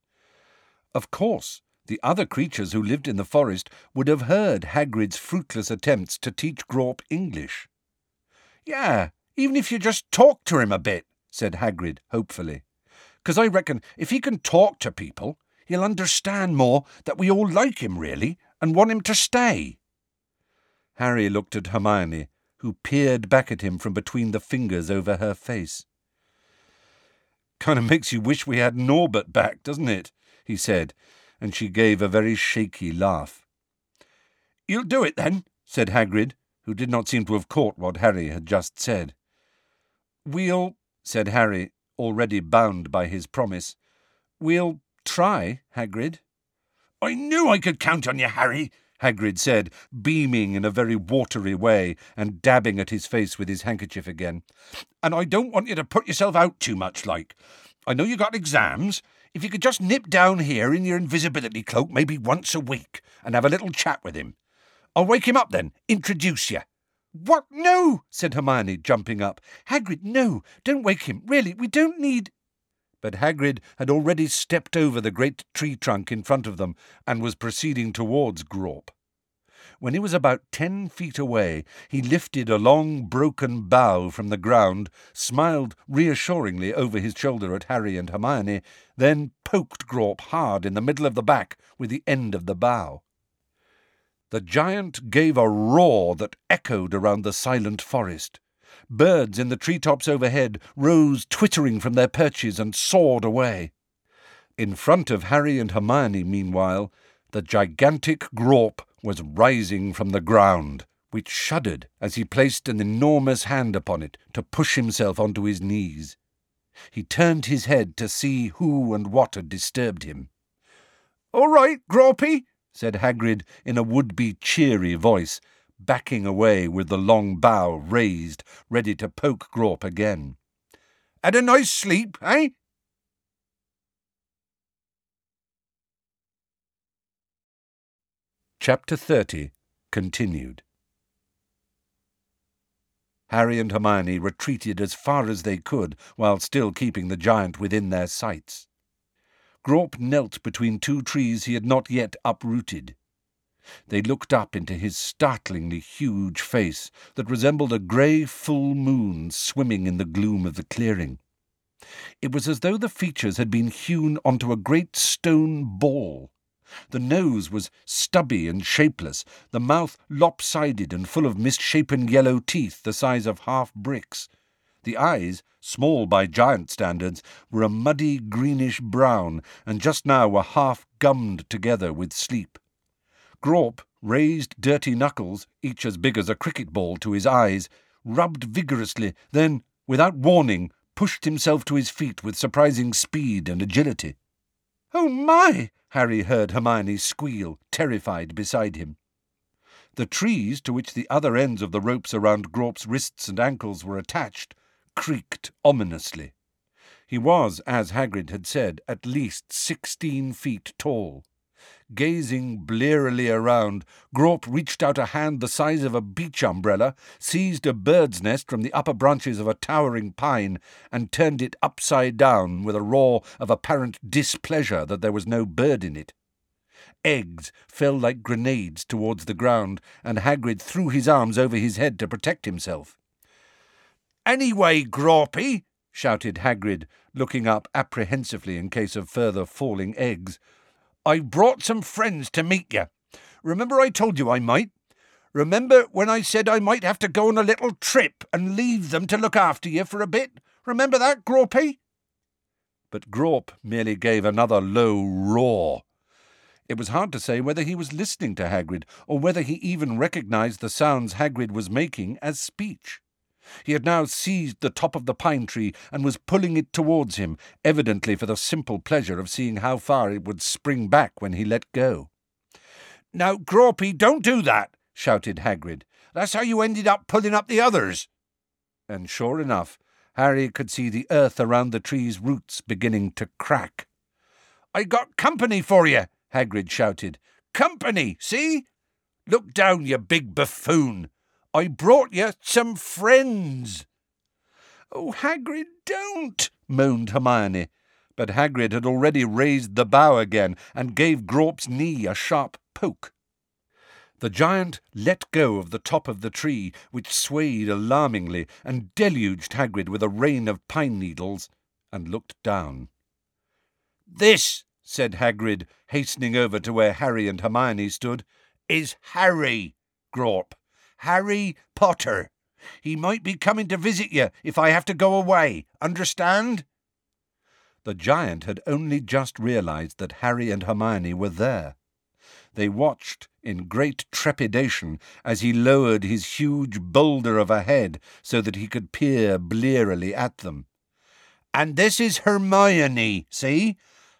Of course, the other creatures who lived in the forest would have heard Hagrid's fruitless attempts to teach Grawp English. "Yeah, even if you just talk to him a bit," said Hagrid hopefully. "'Cause I reckon if he can talk to people, he'll understand more that we all like him, really, and want him to stay." Harry looked at Hermione, who peered back at him from between the fingers over her face. "Kind of makes you wish we had Norbert back, doesn't it?" he said, and she gave a very shaky laugh. "You'll do it, then?" said Hagrid, who did not seem to have caught what Harry had just said. "We'll," said Harry, already bound by his promise. "We'll try, Hagrid." "I knew I could count on you, Harry," Hagrid said, beaming in a very watery way and dabbing at his face with his handkerchief again. "And I don't want you to put yourself out too much, like. I know you got exams. If you could just nip down here in your invisibility cloak maybe once a week and have a little chat with him. I'll wake him up then, introduce you." "What? No," said Hermione, jumping up. "Hagrid, no, don't wake him. Really, we don't need—" But Hagrid had already stepped over the great tree trunk in front of them and was proceeding towards Grawp. When he was about 10 feet away, he lifted a long, broken bough from the ground, smiled reassuringly over his shoulder at Harry and Hermione, then poked Grawp hard in the middle of the back with the end of the bough. The giant gave a roar that echoed around the silent forest. Birds in the treetops overhead rose twittering from their perches and soared away. In front of Harry and Hermione, meanwhile, the gigantic Grawp was rising from the ground, which shuddered as he placed an enormous hand upon it to push himself onto his knees. He turned his head to see who and what had disturbed him. "All right, Grawpy," said Hagrid in a would-be cheery voice, backing away with the long bough raised, ready to poke Grawp again. "Had a nice sleep, eh?" Chapter 30, continued. Harry and Hermione retreated as far as they could while still keeping the giant within their sights. Grawp knelt between two trees he had not yet uprooted. They looked up into his startlingly huge face that resembled a grey full moon swimming in the gloom of the clearing. It was as though the features had been hewn onto a great stone ball. The nose was stubby and shapeless, the mouth lopsided and full of misshapen yellow teeth the size of half-bricks. The eyes, small by giant standards, were a muddy greenish brown, and just now were half gummed together with sleep. Grawp raised dirty knuckles, each as big as a cricket ball, to his eyes, rubbed vigorously, then, without warning, pushed himself to his feet with surprising speed and agility. "Oh, my!" Harry heard Hermione squeal, terrified, beside him. The trees to which the other ends of the ropes around Grawp's wrists and ankles were attached creaked ominously. He was, as Hagrid had said, at least 16 feet tall. Gazing blearily around, Grawp reached out a hand the size of a beach umbrella, seized a bird's nest from the upper branches of a towering pine, and turned it upside down with a roar of apparent displeasure that there was no bird in it. Eggs fell like grenades towards the ground, and Hagrid threw his arms over his head to protect himself. "Anyway, Grawpy," shouted Hagrid, looking up apprehensively in case of further falling eggs, "I've brought some friends to meet you. Remember I told you I might? Remember when I said I might have to go on a little trip and leave them to look after you for a bit? Remember that, Grawpy?" But Grawp merely gave another low roar. It was hard to say whether he was listening to Hagrid, or whether he even recognised the sounds Hagrid was making as speech. He had now seized the top of the pine tree and was pulling it towards him, evidently for the simple pleasure of seeing how far it would spring back when he let go. "Now, Grawpy, don't do that," shouted Hagrid. "That's how you ended up pulling up the others." And sure enough, Harry could see the earth around the tree's roots beginning to crack. "I got company for you," Hagrid shouted. "Company, see? Look down, you big buffoon. I brought you some friends." "Oh, Hagrid, don't," moaned Hermione. But Hagrid had already raised the bough again and gave Grawp's knee a sharp poke. The giant let go of the top of the tree, which swayed alarmingly and deluged Hagrid with a rain of pine needles, and looked down. "This," said Hagrid, hastening over to where Harry and Hermione stood, "is Harry, Grawp. Harry Potter. He might be coming to visit you if I have to go away. Understand?" The giant had only just realised that Harry and Hermione were there. They watched in great trepidation as he lowered his huge boulder of a head so that he could peer blearily at them. "And this is Hermione, see?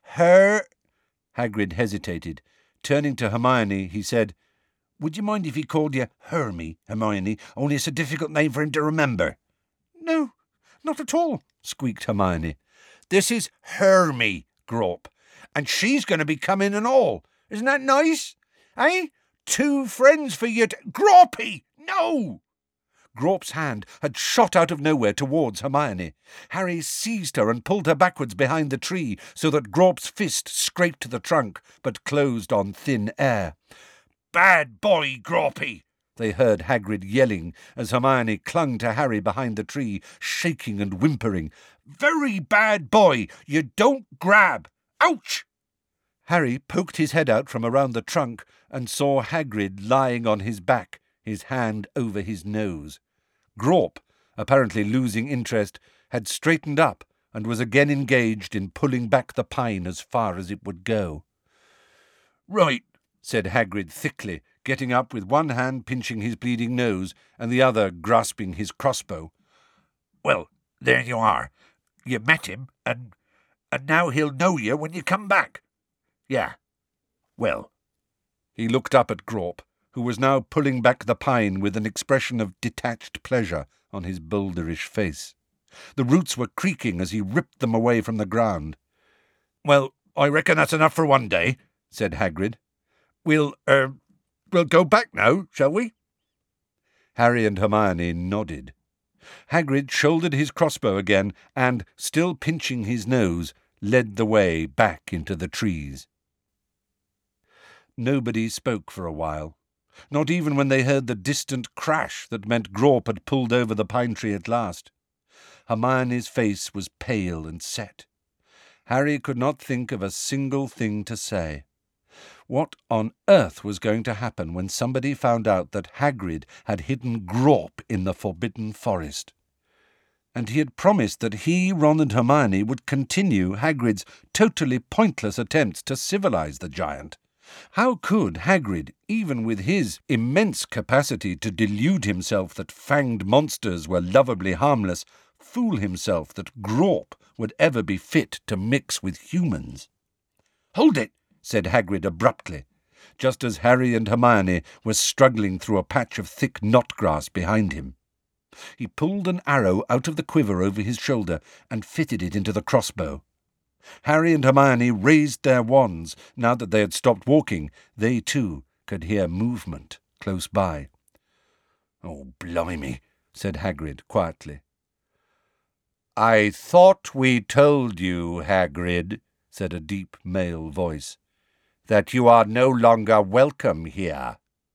Hagrid hesitated. Turning to Hermione, he said, "Would you mind if he called you Hermy, Hermione, only it's a difficult name for him to remember?" "No, not at all," squeaked Hermione. "This is Hermy, Grawp, and she's going to be coming and all. Isn't that nice? Eh? 2 friends for you to— Grawpy, no!" Grawp's hand had shot out of nowhere towards Hermione. Harry seized her and pulled her backwards behind the tree so that Grawp's fist scraped the trunk but closed on thin air. "Bad boy, Grawpy!" they heard Hagrid yelling as Hermione clung to Harry behind the tree, shaking and whimpering. "Very bad boy! You don't grab! Ouch!" Harry poked his head out from around the trunk and saw Hagrid lying on his back, his hand over his nose. Grawp, apparently losing interest, had straightened up and was again engaged in pulling back the pine as far as it would go. "Right," said Hagrid thickly, getting up with one hand pinching his bleeding nose and the other grasping his crossbow. "Well, there you are. You met him, and now he'll know you when you come back. Yeah. Well." He looked up at Grawp, who was now pulling back the pine with an expression of detached pleasure on his boulderish face. The roots were creaking as he ripped them away from the ground. "Well, I reckon that's enough for one day," said Hagrid. We'll go back now, shall we?" Harry and Hermione nodded. Hagrid shouldered his crossbow again and, still pinching his nose, led the way back into the trees. Nobody spoke for a while, not even when they heard the distant crash that meant Grawp had pulled over the pine tree at last. Hermione's face was pale and set. Harry could not think of a single thing to say. What on earth was going to happen when somebody found out that Hagrid had hidden Grawp in the Forbidden Forest? And he had promised that he, Ron and Hermione would continue Hagrid's totally pointless attempts to civilize the giant. How could Hagrid, even with his immense capacity to delude himself that fanged monsters were lovably harmless, fool himself that Grawp would ever be fit to mix with humans? "Hold it!" said Hagrid abruptly. just as Harry and Hermione were struggling through a patch of thick knot-grass behind him. He pulled an arrow out of the quiver over his shoulder and fitted it into the crossbow. Harry and Hermione raised their wands. Now that they had stopped walking, they too could hear movement close by. "Oh, blimey," said Hagrid quietly. "I thought we told you, Hagrid," said a deep male voice, "that you are no longer welcome here."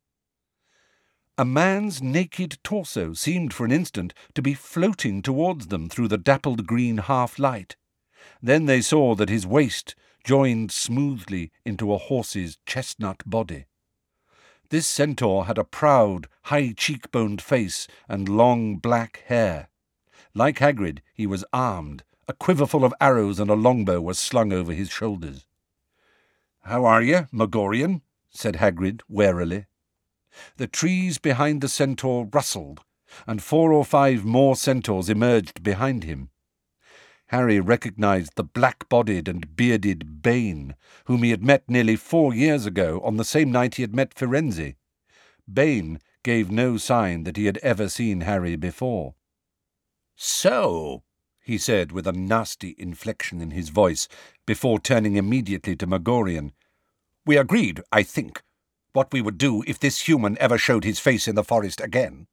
A man's naked torso seemed for an instant to be floating towards them through the dappled green half-light. Then they saw that his waist joined smoothly into a horse's chestnut body. This centaur had a proud, high-cheekboned face and long black hair. Like Hagrid, he was armed. A quiver full of arrows and a longbow was slung over his shoulders. "How are you, Megorian?" said Hagrid warily. The trees behind the centaur rustled, and 4 or 5 more centaurs emerged behind him. Harry recognised the black-bodied and bearded Bane, whom he had met nearly 4 years ago on the same night he had met Firenze. Bane gave no sign that he had ever seen Harry before. "So," he said with a nasty inflection in his voice, before turning immediately to Megorian, "we agreed, I think, what we would do if this human ever showed his face in the forest again."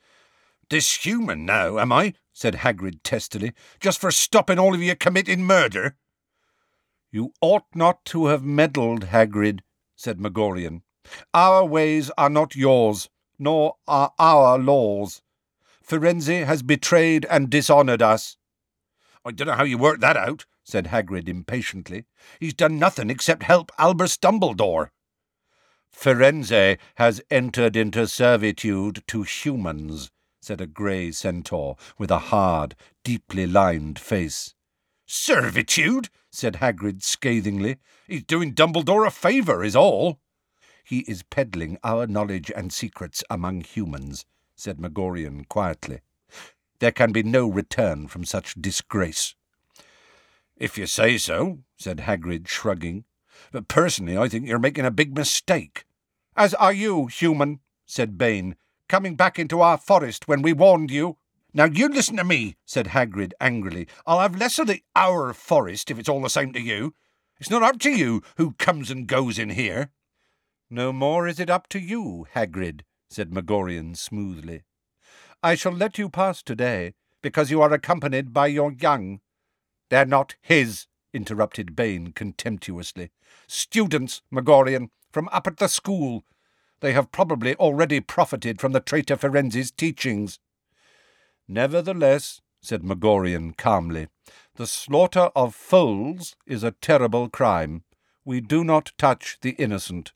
"This human now, am I?" said Hagrid testily, "just for stopping all of you committing murder?" "You ought not to have meddled, Hagrid," said Megorian. "Our ways are not yours, nor are our laws. Firenze has betrayed and dishonoured us." "I don't know how you worked that out," said Hagrid impatiently. "He's done nothing except help Albus Dumbledore." "Firenze has entered into servitude to humans," said a grey centaur with a hard, deeply lined face. "Servitude?" said Hagrid scathingly. "He's doing Dumbledore a favour, is all." "He is peddling our knowledge and secrets among humans," said Megorian quietly. "There can be no return from such disgrace." "If you say so," said Hagrid, shrugging. "But personally I think you're making a big mistake." "As are you, human," said Bane, "coming back into our forest when we warned you." "Now you listen to me," said Hagrid angrily. "I'll have less of the our forest if it's all the same to you. It's not up to you who comes and goes in here." "No more is it up to you, Hagrid," said Megorian smoothly. "I shall let you pass today, because you are accompanied by your young." "They're not his," interrupted Bane contemptuously. "Students, Megorian, from up at the school. They have probably already profited from the traitor Firenze's teachings." "Nevertheless," said Megorian calmly, "the slaughter of foals is a terrible crime. We do not touch the innocent.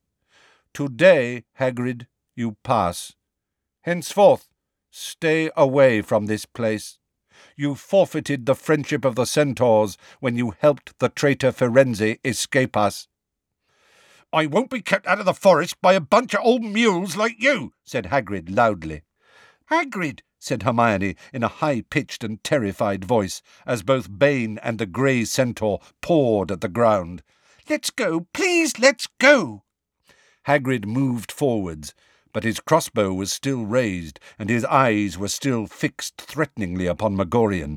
Today, Hagrid, you pass. Henceforth, stay away from this place. You forfeited the friendship of the centaurs when you helped the traitor Firenze escape us." "I won't be kept out of the forest by a bunch of old mules like you," said Hagrid loudly. "Hagrid," said Hermione in a high-pitched and terrified voice, as both Bane and the grey centaur pawed at the ground. "Let's go, please, let's go." Hagrid moved forwards, but his crossbow was still raised, and his eyes were still fixed threateningly upon Megorian.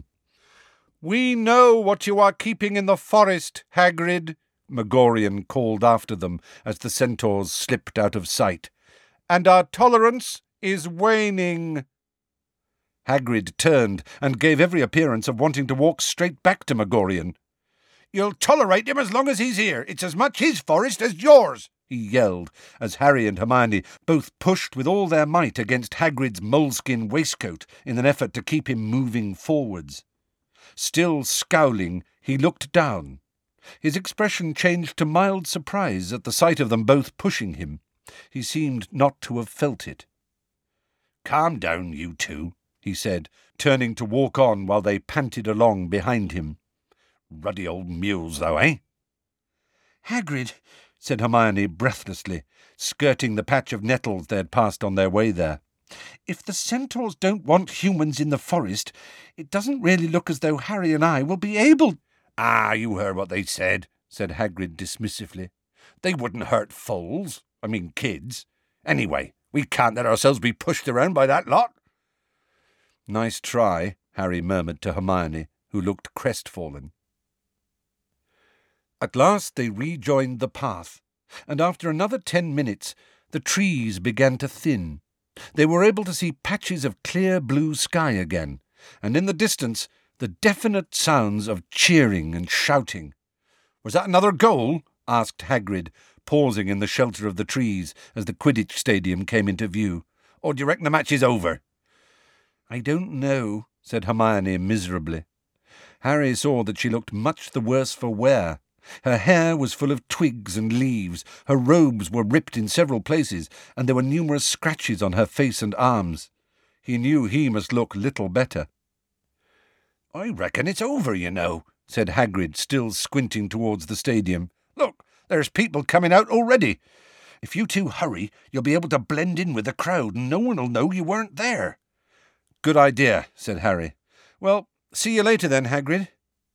"We know what you are keeping in the forest, Hagrid," Megorian called after them as the centaurs slipped out of sight, "and our tolerance is waning." Hagrid turned and gave every appearance of wanting to walk straight back to Megorian. "You'll tolerate him as long as he's here. It's as much his forest as yours," he yelled, as Harry and Hermione both pushed with all their might against Hagrid's moleskin waistcoat in an effort to keep him moving forwards. Still scowling, he looked down. His expression changed to mild surprise at the sight of them both pushing him. He seemed not to have felt it. "Calm down, you two," he said, turning to walk on while they panted along behind him. "Ruddy old mules, though, eh?" "Hagrid," said Hermione breathlessly, skirting the patch of nettles they had passed on their way there. "If the centaurs don't want humans in the forest, it doesn't really look as though Harry and I will be able—" "Ah, you heard what they said," said Hagrid dismissively. "They wouldn't hurt foals, kids. Anyway, we can't let ourselves be pushed around by that lot." "Nice try," Harry murmured to Hermione, who looked crestfallen. At last they rejoined the path, and after another 10 minutes the trees began to thin. They were able to see patches of clear blue sky again, and in the distance the definite sounds of cheering and shouting. "Was that another goal?" asked Hagrid, pausing in the shelter of the trees as the Quidditch stadium came into view. "Or do you reckon the match is over?" "I don't know," said Hermione miserably. Harry saw that she looked much the worse for wear. Her hair was full of twigs and leaves, her robes were ripped in several places, and there were numerous scratches on her face and arms. He knew he must look little better. "I reckon it's over, you know," said Hagrid, still squinting towards the stadium. "Look, there's people coming out already. If you two hurry, you'll be able to blend in with the crowd, and no one will know you weren't there." "Good idea," said Harry. "Well, see you later then, Hagrid."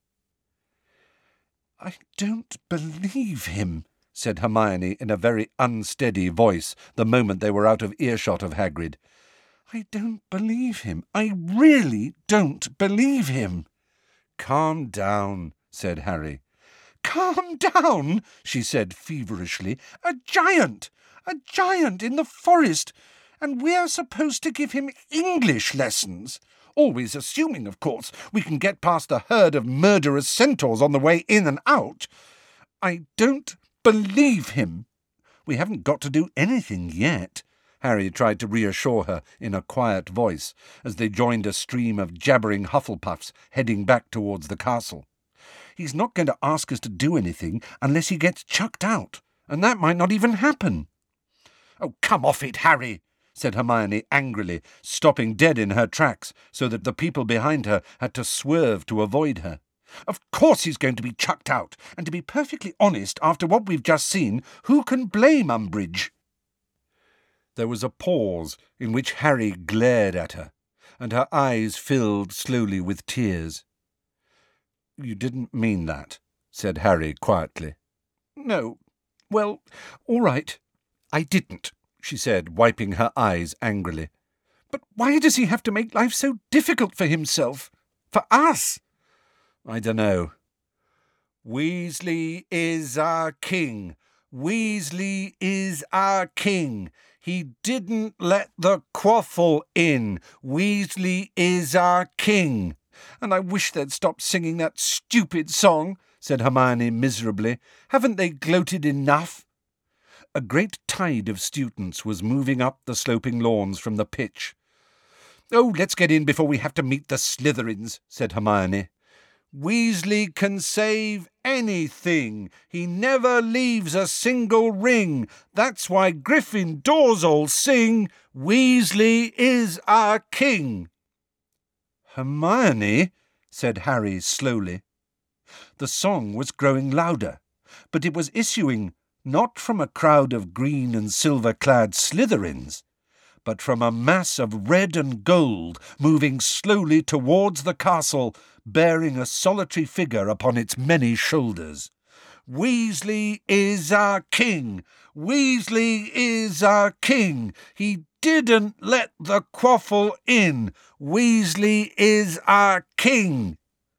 "I don't believe him," said Hermione in a very unsteady voice the moment they were out of earshot of Hagrid. "I don't believe him. I really don't believe him." "Calm down," said Harry. "Calm down," she said feverishly. A giant in the forest, and we're supposed to give him English lessons. Always assuming, of course, we can get past the herd of murderous centaurs on the way in and out. I don't believe him. We haven't got to do anything yet." Harry tried to reassure her in a quiet voice as they joined a stream of jabbering Hufflepuffs heading back towards the castle. "He's not going to ask us to do anything unless he gets chucked out, and that might not even happen." "Oh, come off it, Harry," said Hermione angrily, stopping dead in her tracks so that the people behind her had to swerve to avoid her. "Of course he's going to be chucked out, and to be perfectly honest, after what we've just seen, who can blame Umbridge?" There was a pause in which Harry glared at her, and her eyes filled slowly with tears. "You didn't mean that," said Harry quietly. "No. Well, all right. I didn't," she said, wiping her eyes angrily. "But why does he have to make life so difficult for himself? For us?" "I dunno." "Weasley is our king. Weasley is our king. He didn't let the quaffle in. Weasley is our king. And I wish they'd stop singing that stupid song," said Hermione miserably. "Haven't they gloated enough?" A great tide of students was moving up the sloping lawns from the pitch. "Oh, let's get in before we have to meet the Slytherins," said Hermione. "Weasley can save anything. He never leaves a single ring. That's why Gryffindors all sing, 'Weasley is our king.'" "Hermione," said Harry slowly. The song was growing louder, but it was issuing not from a crowd of green and silver-clad Slytherins, but from a mass of red and gold moving slowly towards the castle, bearing a solitary figure upon its many shoulders. "Weasley is our king. Weasley is our king. He didn't let the quaffle in. Weasley is our king."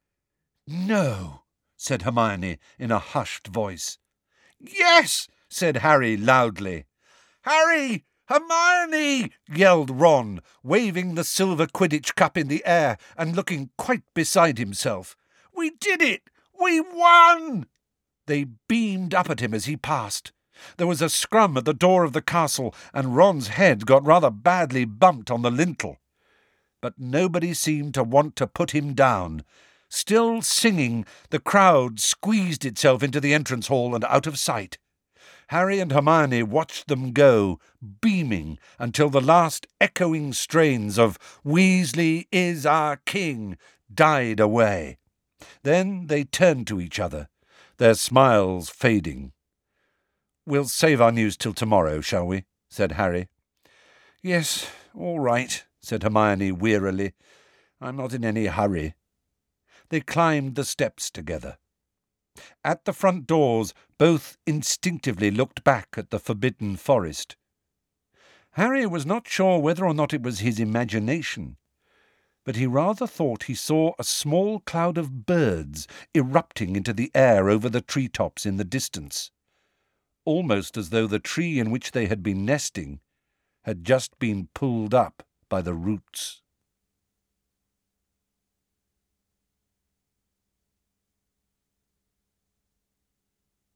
"No," said Hermione in a hushed voice. "Yes," said Harry loudly. "Harry! Hermione!" yelled Ron, waving the silver Quidditch cup in the air and looking quite beside himself. "We did it! We won!" They beamed up at him as he passed. There was a scrum at the door of the castle, and Ron's head got rather badly bumped on the lintel. But nobody seemed to want to put him down. Still singing, the crowd squeezed itself into the entrance hall and out of sight. Harry and Hermione watched them go, beaming, until the last echoing strains of "Weasley is our king" died away. Then they turned to each other, their smiles fading. "We'll save our news till tomorrow, shall we?" said Harry. "Yes, all right," said Hermione wearily. "I'm not in any hurry." They climbed the steps together. At the front doors, both instinctively looked back at the forbidden forest. Harry was not sure whether or not it was his imagination, but he rather thought he saw a small cloud of birds erupting into the air over the tree-tops in the distance, almost as though the tree in which they had been nesting had just been pulled up by the roots.